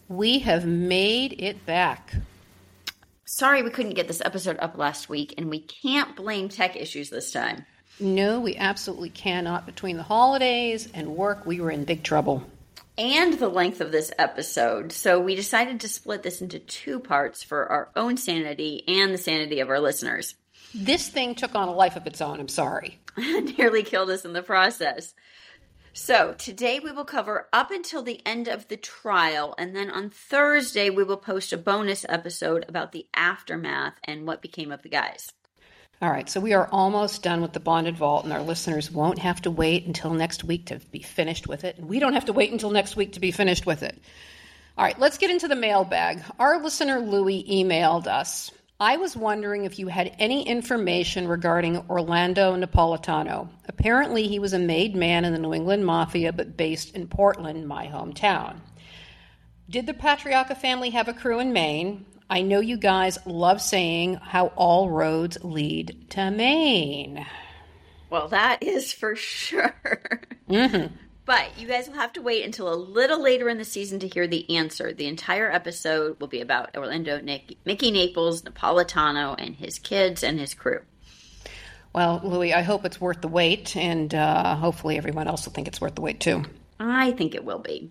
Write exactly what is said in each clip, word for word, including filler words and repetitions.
We have made it back. Sorry we couldn't get this episode up last week, and we can't blame tech issues this time. No, we absolutely cannot. Between the holidays and work, we were in big trouble. And the length of this episode. So we decided to split this into two parts for our own sanity and the sanity of our listeners. This thing took on a life of its own, I'm sorry. Nearly killed us in the process. So today we will cover up until the end of the trial, and then on Thursday we will post a bonus episode about the aftermath and what became of the guys. All right, so we are almost done with the Bonded Vault, and our listeners won't have to wait until next week to be finished with it, and we don't have to wait until next week to be finished with it. All right, let's get into the mailbag. Our listener Louie emailed us. I was wondering if you had any information regarding Orlando Napolitano. Apparently, he was a made man in the New England Mafia, but based in Portland, my hometown. Did the Patriarca family have a crew in Maine? I know you guys love saying how all roads lead to Maine. Well, that is for sure. Mm-hmm. But you guys will have to wait until a little later in the season to hear the answer. The entire episode will be about Orlando, Nick, Mickey Naples, Napolitano, and his kids and his crew. Well, Louie, I hope it's worth the wait, and uh, hopefully everyone else will think it's worth the wait, too. I think it will be.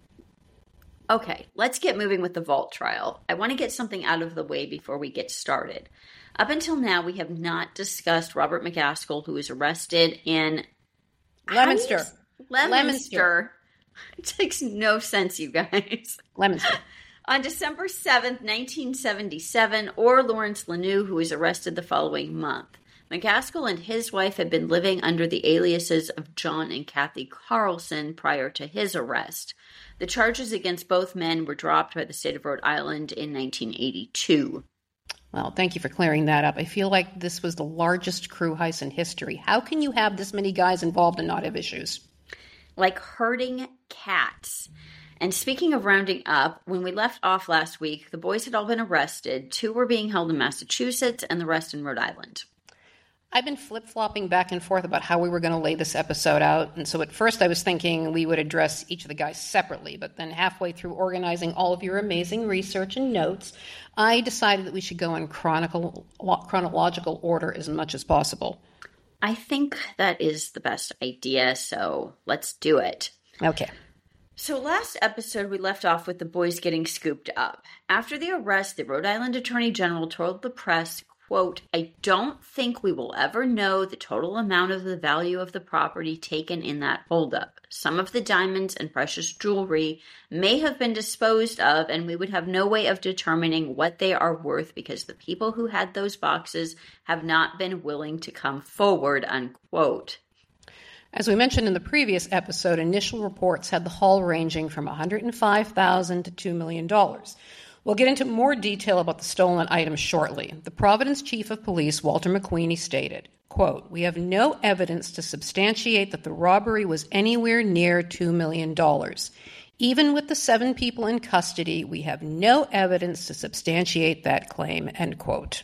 Okay, let's get moving with the Vault trial. I want to get something out of the way before we get started. Up until now, we have not discussed Robert McCaskill, who was arrested in... Leominster. Leominster. Leominster. It makes no sense, you guys. Leominster. On December seventh, nineteen seventy-seven, or Lawrence Lanou, who was arrested the following month. McCaskill and his wife had been living under the aliases of John and Kathy Carlson prior to his arrest. The charges against both men were dropped by the state of Rhode Island in nineteen eighty-two. Well, thank you for clearing that up. I feel like this was the largest crew heist in history. How can you have this many guys involved and not have issues? Like herding cats. And speaking of rounding up, when we left off last week, the boys had all been arrested. Two were being held in Massachusetts and the rest in Rhode Island. I've been flip-flopping back and forth about how we were going to lay this episode out. And so at first I was thinking we would address each of the guys separately. But then halfway through organizing all of your amazing research and notes, I decided that we should go in chronicle, chronological order as much as possible. I think that is the best idea, so let's do it. Okay. So last episode, we left off with the boys getting scooped up. After the arrest, the Rhode Island Attorney General told the press, quote, I don't think we will ever know the total amount of the value of the property taken in that holdup. Some of the diamonds and precious jewelry may have been disposed of, and we would have no way of determining what they are worth because the people who had those boxes have not been willing to come forward, unquote. As we mentioned in the previous episode, initial reports had the haul ranging from one hundred five thousand dollars to two million dollars. We'll get into more detail about the stolen items shortly. The Providence Chief of Police, Walter McQueenie, stated, quote, we have no evidence to substantiate that the robbery was anywhere near two million dollars. Even with the seven people in custody, we have no evidence to substantiate that claim, end quote.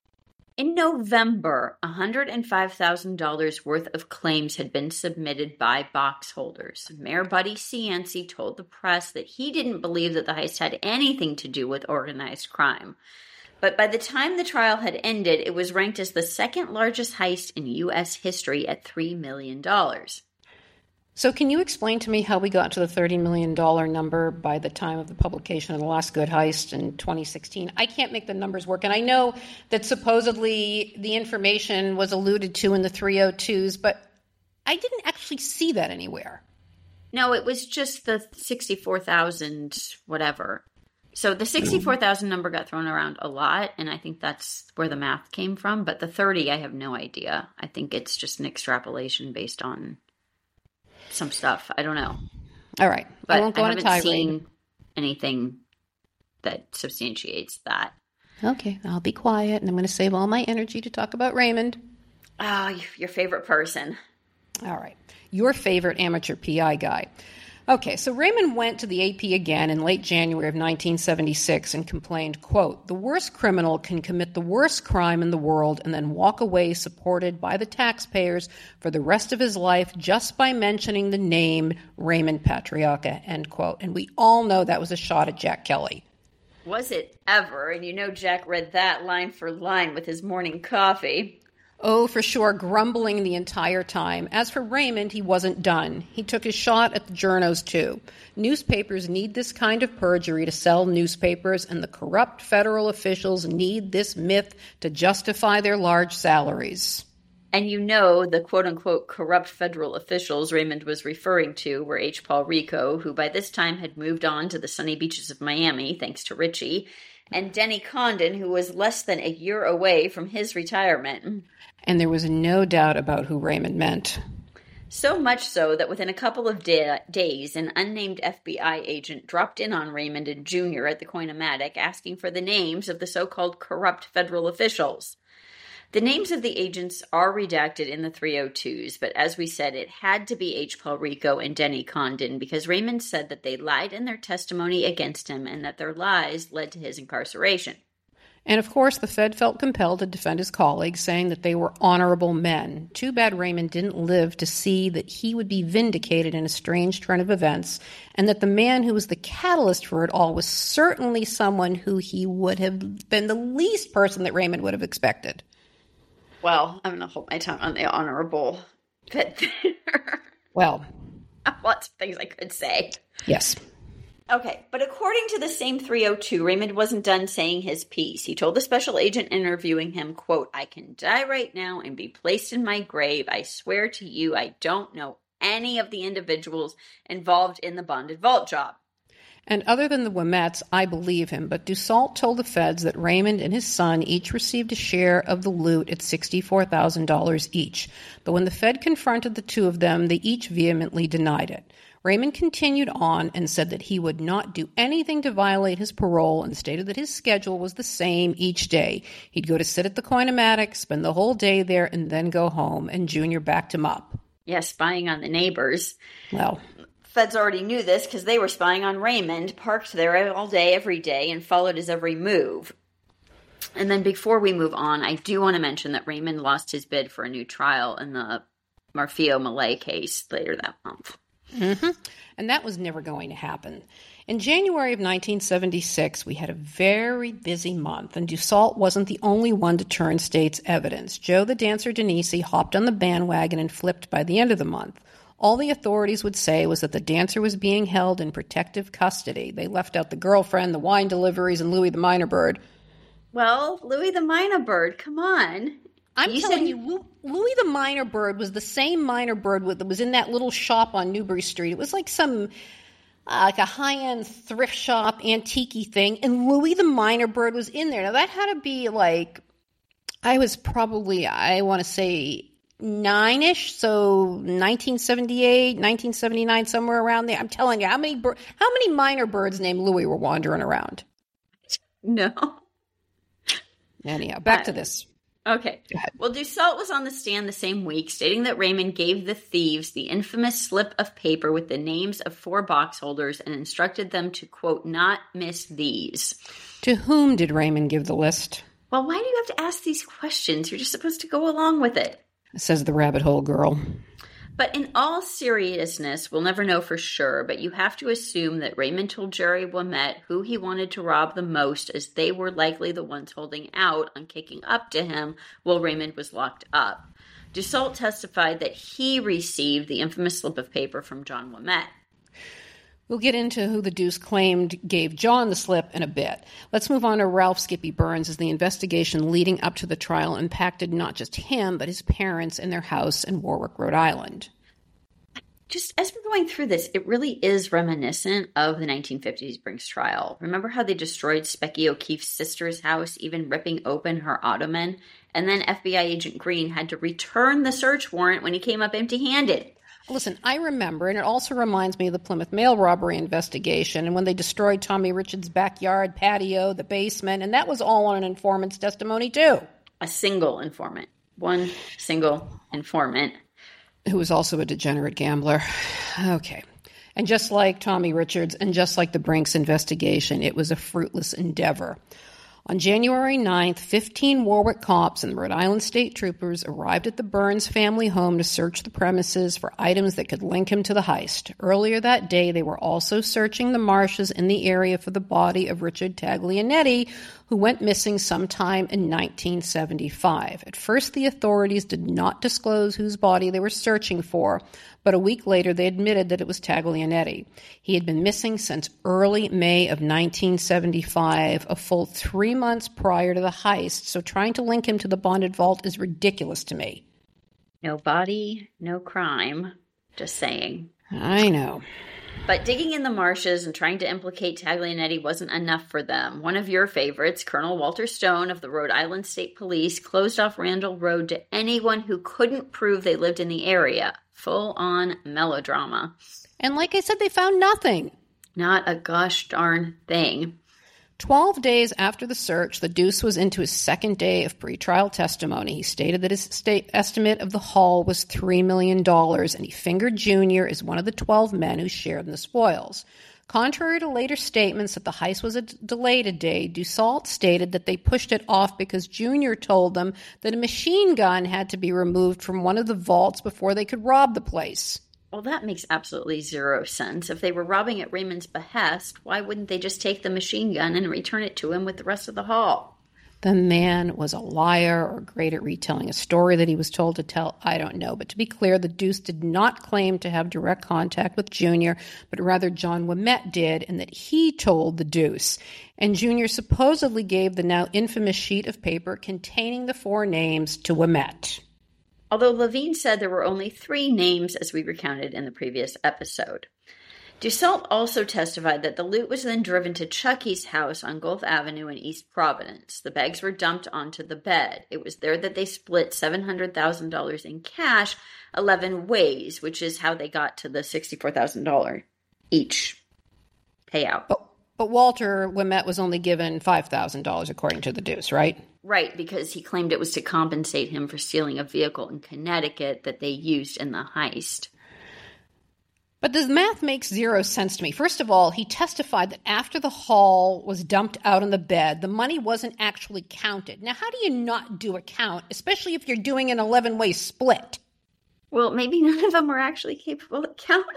In November, one hundred five thousand dollars worth of claims had been submitted by box holders. Mayor Buddy Cianci told the press that he didn't believe that the heist had anything to do with organized crime. But by the time the trial had ended, it was ranked as the second largest heist in U S history at three million dollars. So can you explain to me how we got to the thirty million dollars number by the time of the publication of The Last Good Heist in twenty sixteen? I can't make the numbers work. And I know that supposedly the information was alluded to in the three oh twos, but I didn't actually see that anywhere. No, it was just the sixty-four thousand whatever. So the sixty-four thousand number got thrown around a lot, and I think that's where the math came from. But the thirty, I have no idea. I think it's just an extrapolation based on some stuff. I don't know. All right. But I won't go I on a haven't tirade. seen anything that substantiates that. Okay, I'll be quiet, and I'm going to save all my energy to talk about Raymond. Oh, your favorite person. All right. Your favorite amateur P I guy. Okay, so Raymond went to the A P again in late January of nineteen seventy-six and complained, quote, "The worst criminal can commit the worst crime in the world and then walk away supported by the taxpayers for the rest of his life just by mentioning the name Raymond Patriarca," end quote. And we all know that was a shot at Jack Kelly. Was it ever? And you know Jack read that line for line with his morning coffee. Oh, for sure, grumbling the entire time. As for Raymond, he wasn't done. He took his shot at the journos, too. Newspapers need this kind of perjury to sell newspapers, and the corrupt federal officials need this myth to justify their large salaries. And you know the quote-unquote corrupt federal officials Raymond was referring to were H. Paul Rico, who by this time had moved on to the sunny beaches of Miami, thanks to Richie, and Denny Condon, who was less than a year away from his retirement. And there was no doubt about who Raymond meant. So much so that within a couple of da- days, an unnamed F B I agent dropped in on Raymond and Junior at the Coin-O-Matic asking for the names of the so-called corrupt federal officials. The names of the agents are redacted in the three oh twos, but as we said, it had to be H. Paul Rico and Denny Condon because Raymond said that they lied in their testimony against him and that their lies led to his incarceration. And of course, the Fed felt compelled to defend his colleagues, saying that they were honorable men. Too bad Raymond didn't live to see that he would be vindicated in a strange turn of events, and that the man who was the catalyst for it all was certainly someone who he would have been the least person that Raymond would have expected. Well, I'm going to hold my tongue on the honorable bit there. Well. Lots of things I could say. Yes. Okay, but according to the same three oh two, Raymond wasn't done saying his piece. He told the special agent interviewing him, quote, "I can die right now and be placed in my grave. I swear to you, I don't know any of the individuals involved in the bonded vault job." And other than the Ouimettes, I believe him, but Dussault told the feds that Raymond and his son each received a share of the loot at sixty-four thousand dollars each. But when the Fed confronted the two of them, they each vehemently denied it. Raymond continued on and said that he would not do anything to violate his parole and stated that his schedule was the same each day. He'd go to sit at the Coin-O-Matic, spend the whole day there, and then go home, and Junior backed him up. Yeah, spying on the neighbors. Well, Feds already knew this because they were spying on Raymond, parked there all day, every day, and followed his every move. And then before we move on, I do want to mention that Raymond lost his bid for a new trial in the Marfio Malay case later that month. Mm-hmm. And that was never going to happen. In January of nineteen seventy-six, we had a very busy month, and Dussault wasn't the only one to turn state's evidence. Joe the Dancer Denisi hopped on the bandwagon and flipped by the end of the month. All the authorities would say was that the dancer was being held in protective custody. They left out the girlfriend, the wine deliveries, and Louis the Minor Bird. Well, Louis the Minor Bird, come on. I'm you telling said- you, Louis the Minor Bird was the same Minor Bird that was in that little shop on Newbury Street. It was like some, uh, like a high-end thrift shop, antique-y thing, and Louis the Minor Bird was in there. Now, that had to be like, I was probably, I want to say, nine-ish, so nineteen seventy-eight, nineteen seventy-nine, somewhere around there. I'm telling you, how many bir- how many Minor Birds named Louis were wandering around? No. Anyhow, back uh, to this. Okay. Well, Dussault was on the stand the same week, stating that Raymond gave the thieves the infamous slip of paper with the names of four box holders and instructed them to, quote, not miss these. To whom did Raymond give the list? Well, why do you have to ask these questions? You're just supposed to go along with it. Says the rabbit hole girl. But in all seriousness, we'll never know for sure, but you have to assume that Raymond told Jerry Ouimet who he wanted to rob the most, as they were likely the ones holding out on kicking up to him while Raymond was locked up. Dussault testified that he received the infamous slip of paper from John Ouimet. We'll get into who the Deuce claimed gave John the slip in a bit. Let's move on to Ralph Skippy Burns, as the investigation leading up to the trial impacted not just him, but his parents and their house in Warwick, Rhode Island. Just as we're going through this, it really is reminiscent of the nineteen fifties Brinks trial. Remember how they destroyed Specky O'Keefe's sister's house, even ripping open her ottoman? And then F B I agent Green had to return the search warrant when he came up empty-handed. Listen, I remember, and it also reminds me of the Plymouth mail robbery investigation and when they destroyed Tommy Richards' backyard patio, the basement, and that was all on an informant's testimony, too. A single informant. One single informant. Who was also a degenerate gambler. Okay. And just like Tommy Richards and just like the Brinks investigation, it was a fruitless endeavor. On January ninth, fifteen Warwick cops and the Rhode Island State Troopers arrived at the Burns family home to search the premises for items that could link him to the heist. Earlier that day, they were also searching the marshes in the area for the body of Richard Taglianetti, who went missing sometime in nineteen seventy-five. At first, the authorities did not disclose whose body they were searching for, but a week later they admitted that it was Taglianetti. He had been missing since early May of nineteen seventy-five, a full three months prior to the heist, so trying to link him to the bonded vault is ridiculous to me. No body, no crime. Just saying. I know. But digging in the marshes and trying to implicate Taglianetti wasn't enough for them. One of your favorites, Colonel Walter Stone of the Rhode Island State Police, closed off Randall Road to anyone who couldn't prove they lived in the area. Full-on melodrama. And like I said, they found nothing. Not a gosh darn thing. Twelve days after the search, the Deuce was into his second day of pretrial testimony. He stated that his state estimate of the haul was three million dollars, and he fingered Junior as one of the twelve men who shared in the spoils. Contrary to later statements that the heist was a d- delayed a day, Dussault stated that they pushed it off because Junior told them that a machine gun had to be removed from one of the vaults before they could rob the place. Well, that makes absolutely zero sense. If they were robbing at Raymond's behest, why wouldn't they just take the machine gun and return it to him with the rest of the haul? The man was a liar or great at retelling a story that he was told to tell. I don't know. But to be clear, the Deuce did not claim to have direct contact with Junior, but rather John Ouimet did, and that he told the Deuce. And Junior supposedly gave the now infamous sheet of paper containing the four names to Ouimet. Although Levine said there were only three names, as we recounted in the previous episode. Dussault also testified that the loot was then driven to Chucky's house on Gulf Avenue in East Providence. The bags were dumped onto the bed. It was there that they split seven hundred thousand dollars in cash eleven ways, which is how they got to the sixty-four thousand dollars each payout. But, but Walter Ouimet was only given five thousand dollars, according to the Deuce, right? Right, because he claimed it was to compensate him for stealing a vehicle in Connecticut that they used in the heist. But the math makes zero sense to me. First of all, he testified that after the haul was dumped out on the bed, the money wasn't actually counted. Now, how do you not do a count, especially if you're doing an eleven-way split? Well, maybe none of them were actually capable of counting.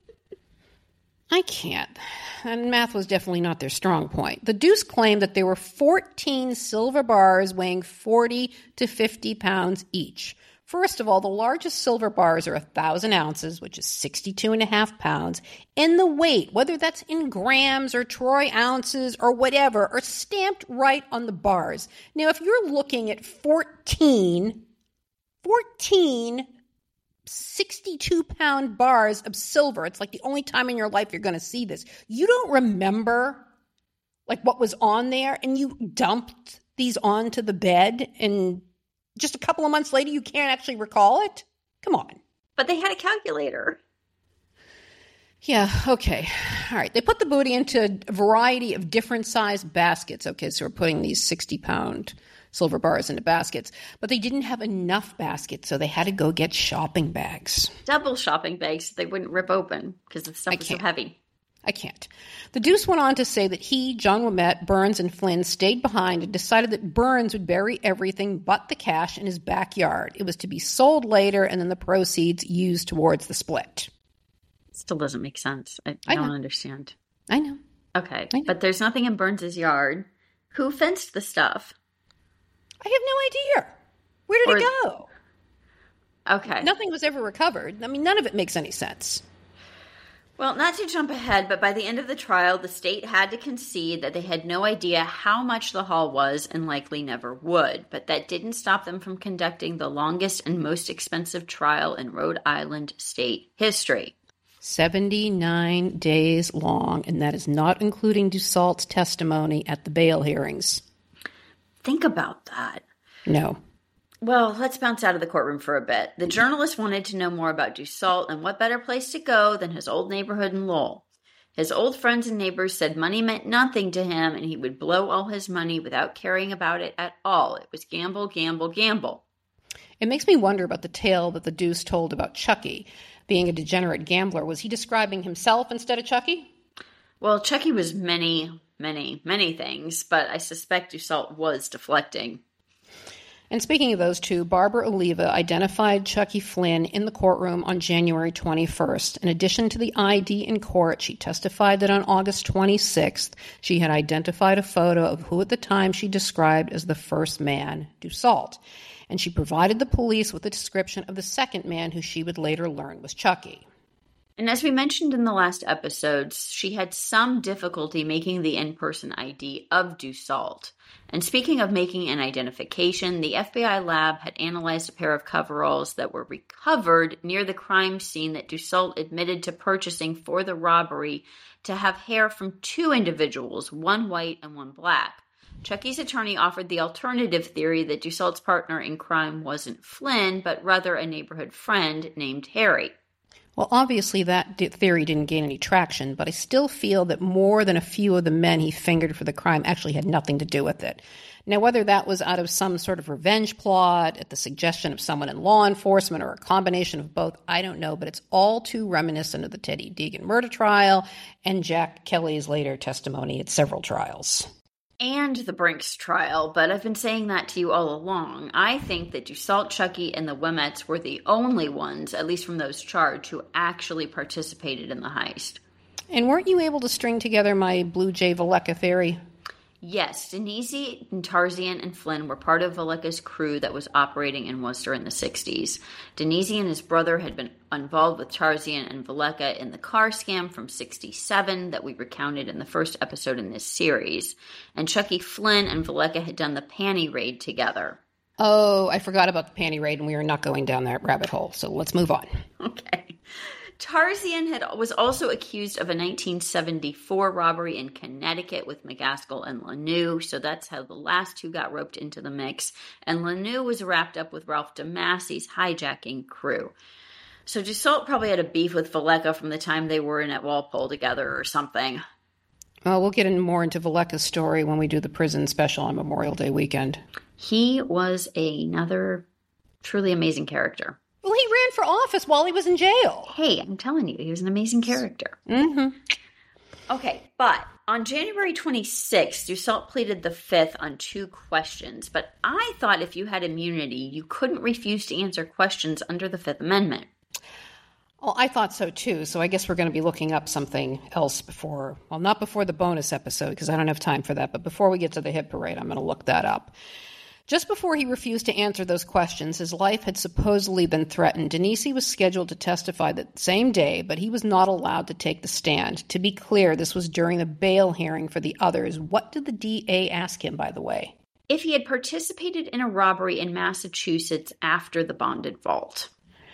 I can't. And math was definitely not their strong point. The Deuce claimed that there were fourteen silver bars weighing forty to fifty pounds each. First of all, the largest silver bars are one thousand ounces, which is sixty-two and a half pounds, and the weight, whether that's in grams or troy ounces or whatever, are stamped right on the bars. Now, if you're looking at fourteen, fourteen sixty-two pound bars of silver, it's like the only time in your life you're going to see this. You don't remember like what was on there, and you dumped these onto the bed, and just a couple of months later, you can't actually recall it? Come on. But they had a calculator. Yeah, okay. All right. They put the booty into a variety of different sized baskets. Okay, so we're putting these sixty-pound silver bars into baskets. But they didn't have enough baskets, so they had to go get shopping bags. Double shopping bags so they wouldn't rip open because the stuff I was can't. so heavy. I can't. The Deuce went on to say that he, John Ouimet, Burns, and Flynn stayed behind and decided that Burns would bury everything but the cash in his backyard. It was to be sold later and then the proceeds used towards the split. Still doesn't make sense. I, I I don't know. understand. I know. Okay, I know. but there's nothing in Burns's yard. Who fenced the stuff? I have no idea. Where did Or- it go? Okay. Nothing was ever recovered. I mean, none of it makes any sense. Well, not to jump ahead, but by the end of the trial, the state had to concede that they had no idea how much the haul was and likely never would. But that didn't stop them from conducting the longest and most expensive trial in Rhode Island state history. seventy-nine days long, and that is not including Dussault's testimony at the bail hearings. Think about that. No. Well, let's bounce out of the courtroom for a bit. The journalist wanted to know more about Dussault, and what better place to go than his old neighborhood in Lowell. His old friends and neighbors said money meant nothing to him, and he would blow all his money without caring about it at all. It was gamble, gamble, gamble. It makes me wonder about the tale that the Deuce told about Chucky. being a degenerate gambler. Was he describing himself instead of Chucky? Well, Chucky was many, many, many things, but I suspect Dussault was deflecting. And speaking of those two, Barbara Oliva identified Chucky Flynn in the courtroom on January twenty-first. In addition to the I D in court, she testified that on August twenty-sixth, she had identified a photo of who at the time she described as the first man, Dussault. And she provided the police with a description of the second man who she would later learn was Chucky. And as we mentioned in the last episodes, she had some difficulty making the in-person I D of Dussault. And speaking of making an identification, the F B I lab had analyzed a pair of coveralls that were recovered near the crime scene that Dussault admitted to purchasing for the robbery to have hair from two individuals, one white and one black. Chucky's attorney offered the alternative theory that Dussault's partner in crime wasn't Flynn, but rather a neighborhood friend named Harry. Well, obviously that theory didn't gain any traction, but I still feel that more than a few of the men he fingered for the crime actually had nothing to do with it. Now, whether that was out of some sort of revenge plot, at the suggestion of someone in law enforcement, or a combination of both, I don't know, but it's all too reminiscent of the Teddy Deegan murder trial and Jack Kelly's later testimony at several trials. And the Brinks trial, but I've been saying that to you all along. I think that Dussault, Chucky, and the Wemets were the only ones, at least from those charged, who actually participated in the heist. And weren't you able to string together my Blue Jay Valleca theory? Yes, Denise and Tarzan and Flynn were part of Valleca's crew that was operating in Worcester in the sixties. Denise and his brother had been involved with Tarzan and Valleca in the car scam from sixty-seven that we recounted in the first episode in this series. And Chucky Flynn and Valleca had done the panty raid together. Oh, I forgot about the panty raid, and we are not going down that rabbit hole, so let's move on. Okay. Tarzan had, was also accused of a nineteen seventy-four robbery in Connecticut with McGaskill and Lanou, so that's how the last two got roped into the mix. And Lanou was wrapped up with Ralph DeMassie's hijacking crew. So Dussault probably had a beef with Valleca from the time they were in at Walpole together or something. Well, we'll get in more into Valleca's story when we do the prison special on Memorial Day weekend. He was another truly amazing character. Well, he ran for office while he was in jail. Hey, I'm telling you, he was an amazing character. Mm-hmm. Okay, but on January twenty-sixth, Dussault pleaded the fifth on two questions. But I thought if you had immunity, you couldn't refuse to answer questions under the Fifth Amendment. Well, I thought so too, so I guess we're going to be looking up something else before, well, not before the bonus episode, because I don't have time for that, but before we get to the hit parade, I'm going to look that up. Just before he refused to answer those questions, his life had supposedly been threatened. Denise was scheduled to testify that same day, but he was not allowed to take the stand. To be clear, this was during the bail hearing for the others. What did the D A ask him, by the way? If he had participated in a robbery in Massachusetts after the bonded vault.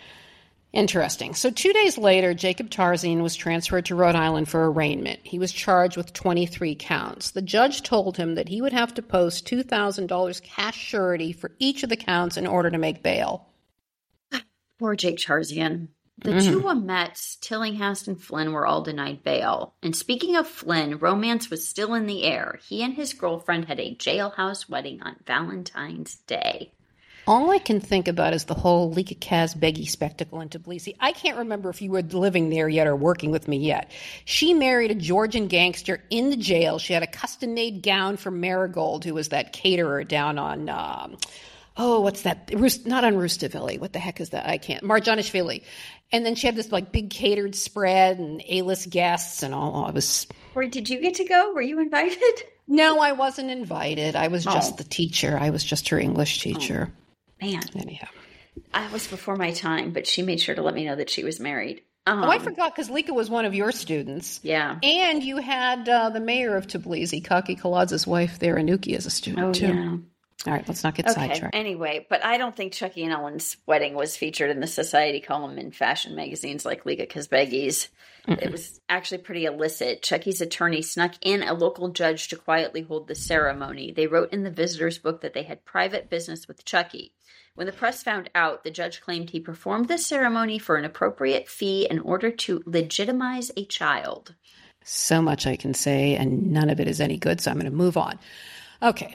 Interesting. So two days later, Jacob Tarzan was transferred to Rhode Island for arraignment. He was charged with twenty-three counts. The judge told him that he would have to post two thousand dollars cash surety for each of the counts in order to make bail. Poor Jake Tarzan. The Mm-hmm. two Wemets, Tillinghast and Flynn, were all denied bail. And speaking of Flynn, romance was still in the air. He and his girlfriend had a jailhouse wedding on Valentine's Day. All I can think about is the whole Lika Kazbegi spectacle in Tbilisi. I can't remember if you were living there yet or working with me yet. She married a Georgian gangster in the jail. She had a custom-made gown from Marigold, who was that caterer down on, um, oh, what's that? Not on Rustaveli. What the heck is that? I can't. Marjanishvili. And then she had this like big catered spread and A-list guests and all. I was. Where did you get to go? Were you invited? No, I wasn't invited. I was just Oh. the teacher. I was just her English teacher. Oh. Man, Anyhow. I was before my time, but she made sure to let me know that she was married. Um, Oh, I forgot, because Lika was one of your students. Yeah. And you had uh, the mayor of Tbilisi, Kaki Kaladz's wife there, Anuki, as a student, Oh, too. yeah. All right, let's not get Okay, sidetracked. anyway, but I don't think Chucky and Ellen's wedding was featured in the society column in fashion magazines like Lika Kazbegi's. It was actually pretty illicit. Chucky's attorney snuck in a local judge to quietly hold the ceremony. They wrote in the visitor's book that they had private business with Chucky. When the press found out, the judge claimed he performed the ceremony for an appropriate fee in order to legitimize a child. So much I can say, and none of it is any good, so I'm going to move on. Okay.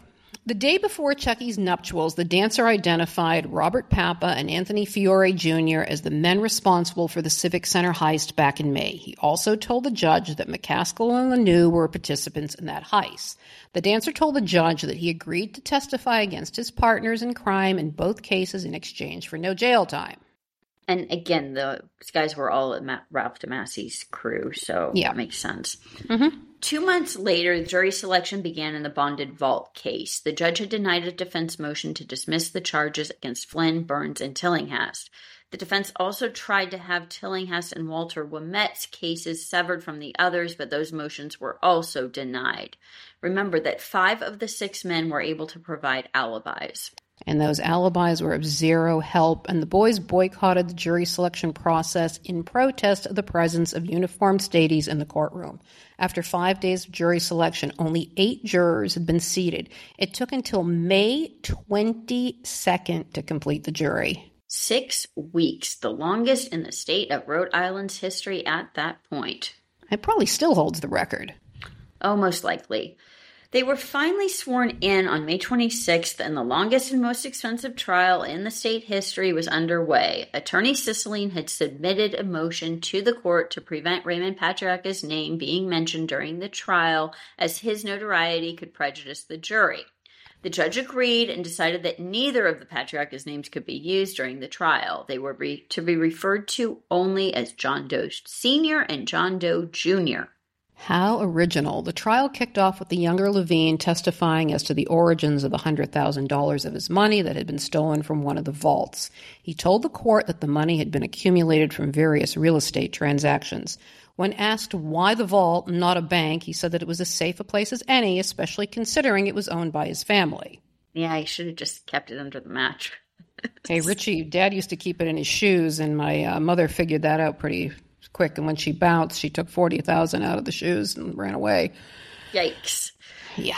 The day before Chucky's nuptials, the dancer identified Robert Papa and Anthony Fiore Junior as the men responsible for the Civic Center heist back in May. He also told the judge that McCaskill and Lanoux were participants in that heist. The dancer told the judge that he agreed to testify against his partners in crime in both cases in exchange for no jail time. And again, the guys were all at Ma- Ralph DeMassie's crew, so yeah. That makes sense. Mm-hmm. Two months later, jury selection began in the bonded vault case. The judge had denied a defense motion to dismiss the charges against Flynn, Burns, and Tillinghast. The defense also tried to have Tillinghast and Walter Ouimet's cases severed from the others, but those motions were also denied. Remember that five of the six men were able to provide alibis. And those alibis were of zero help, and the boys boycotted the jury selection process in protest of the presence of uniformed stadies in the courtroom. After five days of jury selection, only eight jurors had been seated. It took until May twenty-second to complete the jury. Six weeks, the longest in the state of Rhode Island's history at that point. It probably still holds the record. Oh, most likely. They were finally sworn in on May twenty-sixth, and the longest and most expensive trial in the state history was underway. Attorney Cicilline had submitted a motion to the court to prevent Raymond Patriarca's name being mentioned during the trial, as his notoriety could prejudice the jury. The judge agreed and decided that neither of the Patriarca's names could be used during the trial. They were re- to be referred to only as John Doe Senior and John Doe Junior How original. The trial kicked off with the younger Levine testifying as to the origins of the one hundred thousand dollars of his money that had been stolen from one of the vaults. He told the court that the money had been accumulated from various real estate transactions. When asked why the vault and not a bank, he said that it was as safe a place as any, especially considering it was owned by his family. Yeah, he should have just kept it under the mattress. Hey, Richie, Dad used to keep it in his shoes, and my uh, mother figured that out pretty quick, and when she bounced, she took forty thousand dollars out of the shoes and ran away. Yikes. Yeah.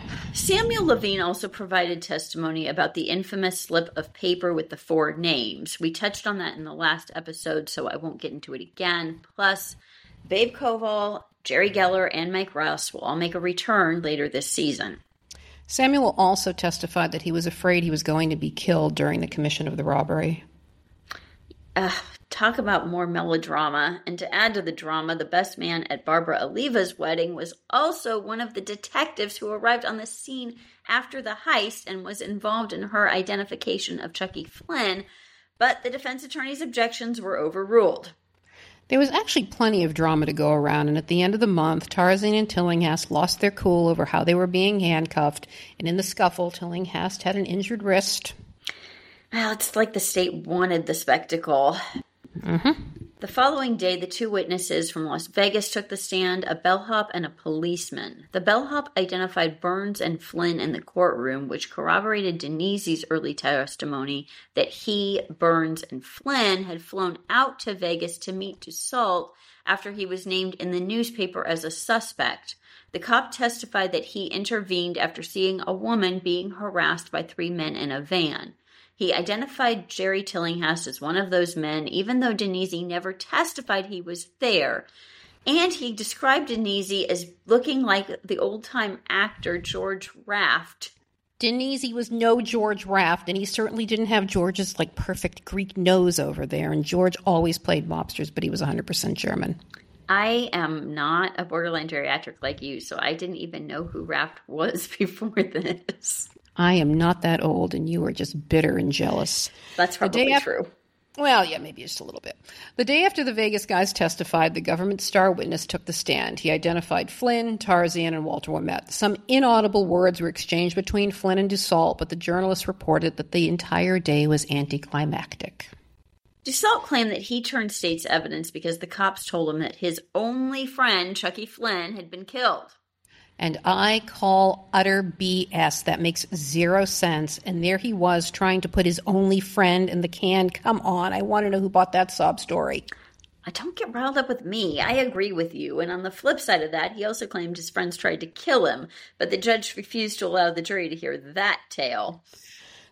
Samuel Levine also provided testimony about the infamous slip of paper with the four names. We touched on that in the last episode, so I won't get into it again. Plus, Babe Koval, Jerry Geller, and Mike Rouse will all make a return later this season. Samuel also testified that he was afraid he was going to be killed during the commission of the robbery. Uh, talk about more melodrama. And to add to the drama, the best man at Barbara Oliva's wedding was also one of the detectives who arrived on the scene after the heist and was involved in her identification of Chucky Flynn, but the defense attorney's objections were overruled. There was actually plenty of drama to go around, and at the end of the month, Tarzan and Tillinghast lost their cool over how they were being handcuffed, and in the scuffle, Tillinghast had an injured wrist. Well, it's like the state wanted the spectacle. Mm-hmm. The following day, the two witnesses from Las Vegas took the stand, a bellhop and a policeman. The bellhop identified Burns and Flynn in the courtroom, which corroborated Denise's early testimony that he, Burns, and Flynn had flown out to Vegas to meet Dussault after he was named in the newspaper as a suspect. The cop testified that he intervened after seeing a woman being harassed by three men in a van. He identified Jerry Tillinghast as one of those men, even though Denise never testified he was there. And he described Denise as looking like the old-time actor George Raft. Denise was no George Raft, and he certainly didn't have George's like perfect Greek nose over there. And George always played mobsters, but he was one hundred percent German. I am not a borderline geriatric like you, so I didn't even know who Raft was before this. I am not that old, and you are just bitter and jealous. That's probably after, true. Well, yeah, maybe just a little bit. The day after the Vegas guys testified, the government star witness took the stand. He identified Flynn, Tarzan, and Walter Ouimet. Some inaudible words were exchanged between Flynn and Dussault, but the journalists reported that the entire day was anticlimactic. Dussault claimed that he turned state's evidence because the cops told him that his only friend, Chucky Flynn, had been killed. And I call utter B S. That makes zero sense. And there he was trying to put his only friend in the can. Come on. I want to know who bought that sob story. I don't get riled up with me. I agree with you. And on the flip side of that, he also claimed his friends tried to kill him. But the judge refused to allow the jury to hear that tale.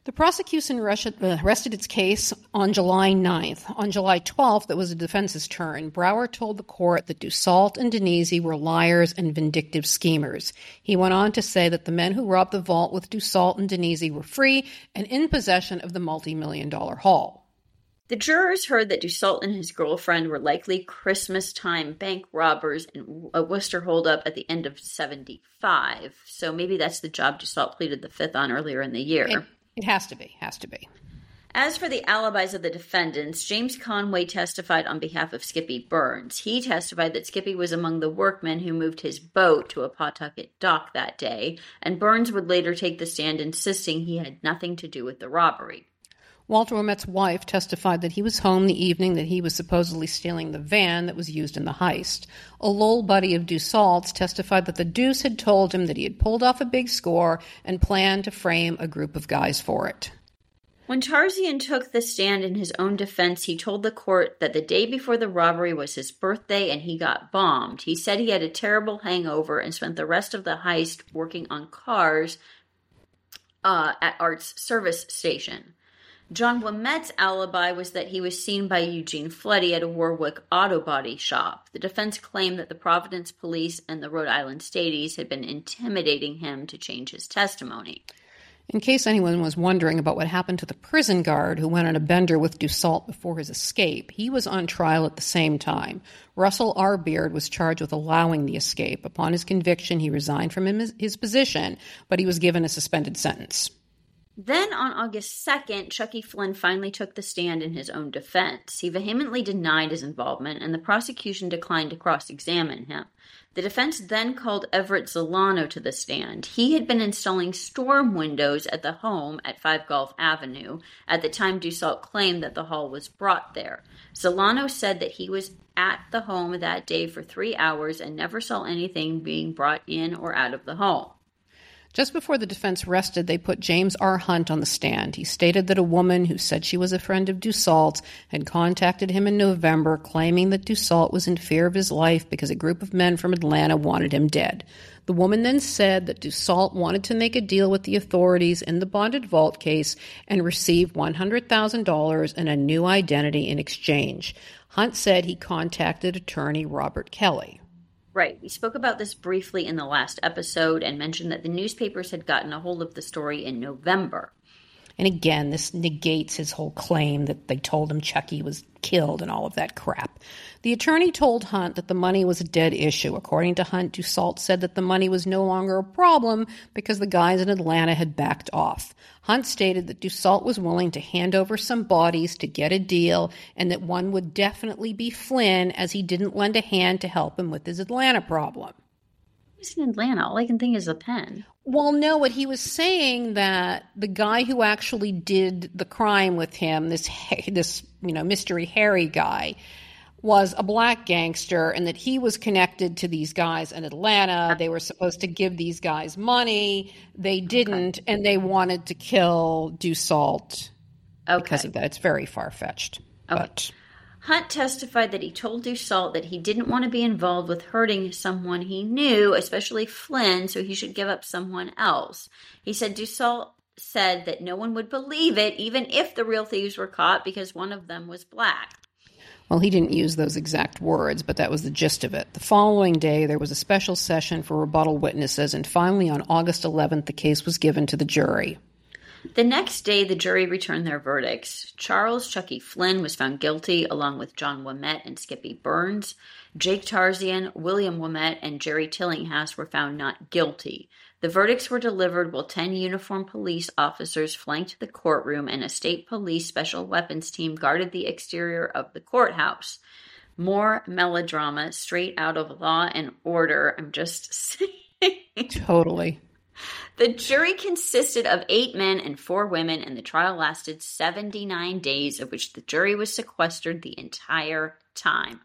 The prosecution rested its case on July ninth. On July twelfth, it was the defense's turn. Brower told the court that Dussault and Denise were liars and vindictive schemers. He went on to say that the men who robbed the vault with Dussault and Denise were free and in possession of the multi-million dollar haul. The jurors heard that Dussault and his girlfriend were likely Christmas-time bank robbers in a Worcester holdup at the end of seventy-five. So maybe that's the job Dussault pleaded the fifth on earlier in the year. It, it has to be, has to be. As for the alibis of the defendants, James Conway testified on behalf of Skippy Burns. He testified that Skippy was among the workmen who moved his boat to a Pawtucket dock that day, and Burns would later take the stand insisting he had nothing to do with the robbery. Walter Ouimette's wife testified that he was home the evening that he was supposedly stealing the van that was used in the heist. A Lowell buddy of Dussault's testified that the Deuce had told him that he had pulled off a big score and planned to frame a group of guys for it. When Tarzian took the stand in his own defense, he told the court that the day before the robbery was his birthday and he got bombed. He said he had a terrible hangover and spent the rest of the heist working on cars uh, at Art's service station. John Ouimette's alibi was that he was seen by Eugene Floody at a Warwick auto body shop. The defense claimed that the Providence police and the Rhode Island Stadies had been intimidating him to change his testimony. In case anyone was wondering about what happened to the prison guard who went on a bender with Dussault before his escape, he was on trial at the same time. Russell R. Beard was charged with allowing the escape. Upon his conviction, he resigned from his, his position, but he was given a suspended sentence. Then, on August second, Chucky Flynn finally took the stand in his own defense. He vehemently denied his involvement, and the prosecution declined to cross-examine him. The defense then called Everett Zolano to the stand. He had been installing storm windows at the home at Five Gulf Avenue at the time Dussault claimed that the haul was brought there. Zolano said that he was at the home that day for three hours and never saw anything being brought in or out of the home. Just before the defense rested, they put James R. Hunt on the stand. He stated that a woman who said she was a friend of Dussault's had contacted him in November, claiming that Dussault was in fear of his life because a group of men from Atlanta wanted him dead. The woman then said that Dussault wanted to make a deal with the authorities in the bonded vault case and receive one hundred thousand dollars and a new identity in exchange. Hunt said he contacted attorney Robert Kelly. Right. We spoke about this briefly in the last episode and mentioned that the newspapers had gotten a hold of the story in November. And again, this negates his whole claim that they told him Chucky was killed and all of that crap. The attorney told Hunt that the money was a dead issue. According to Hunt, Dussault said that the money was no longer a problem because the guys in Atlanta had backed off. Hunt stated that Dussault was willing to hand over some bodies to get a deal and that one would definitely be Flynn, as he didn't lend a hand to help him with his Atlanta problem. He's in Atlanta. All I can think is a pen. Well, no, what he was saying that the guy who actually did the crime with him, this, this, you know, Mystery Harry guy, was a black gangster and that he was connected to these guys in Atlanta. They were supposed to give these guys money. They didn't, okay. And they wanted to kill Dussault okay. because of that. It's very far-fetched. Okay. But Hunt testified that he told Dussault that he didn't want to be involved with hurting someone he knew, especially Flynn, so he should give up someone else. He said Dussault said that no one would believe it, even if the real thieves were caught, because one of them was black. Well, he didn't use those exact words, but that was the gist of it. The following day, there was a special session for rebuttal witnesses, and finally on August eleventh, the case was given to the jury. The next day, the jury returned their verdicts. Charles Chucky Flynn was found guilty, along with John Ouimette and Skippy Burns. Jake Tarzian, William Ouimette, and Jerry Tillinghast were found not guilty. The verdicts were delivered while ten uniformed police officers flanked the courtroom and a state police special weapons team guarded the exterior of the courthouse. More melodrama straight out of Law and Order. I'm just saying. Totally. The jury consisted of eight men and four women, and the trial lasted seventy-nine days, of which the jury was sequestered the entire time.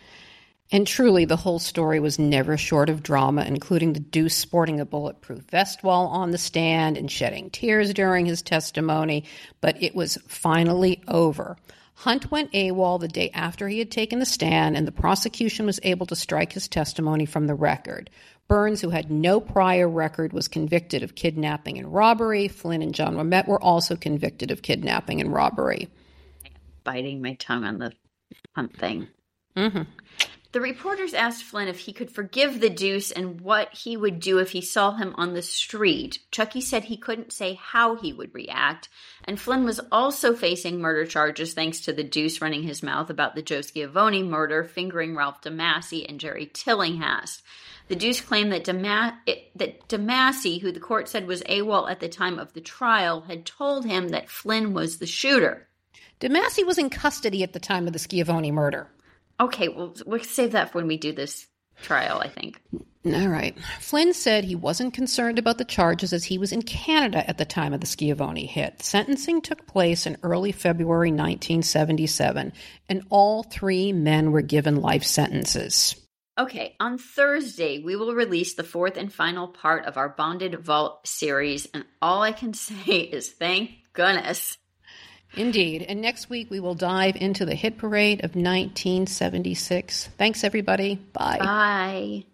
And truly, the whole story was never short of drama, including the Deuce sporting a bulletproof vest while on the stand and shedding tears during his testimony, but it was finally over. Hunt went AWOL the day after he had taken the stand, and the prosecution was able to strike his testimony from the record. Burns, who had no prior record, was convicted of kidnapping and robbery. Flynn and John Ouimet were also convicted of kidnapping and robbery. Biting my tongue on the Hunt thing. Mm-hmm. The reporters asked Flynn if he could forgive the Deuce and what he would do if he saw him on the street. Chucky said he couldn't say how he would react, and Flynn was also facing murder charges thanks to the Deuce running his mouth about the Joe Schiavone murder, fingering Ralph DeMasi and Jerry Tillinghast. The Deuce claimed that, Dema- that DeMasi, who the court said was AWOL at the time of the trial, had told him that Flynn was the shooter. DeMasi was in custody at the time of the Schiavone murder. Okay, well, we'll save that for when we do this trial, I think. All right. Flynn said he wasn't concerned about the charges as he was in Canada at the time of the Schiavone hit. Sentencing took place in early February nineteen seventy-seven, and all three men were given life sentences. Okay, on Thursday, we will release the fourth and final part of our Bonded Vault series, and all I can say is thank goodness. Indeed. And next week we will dive into the hit parade of nineteen seventy-six. Thanks, everybody. Bye. Bye.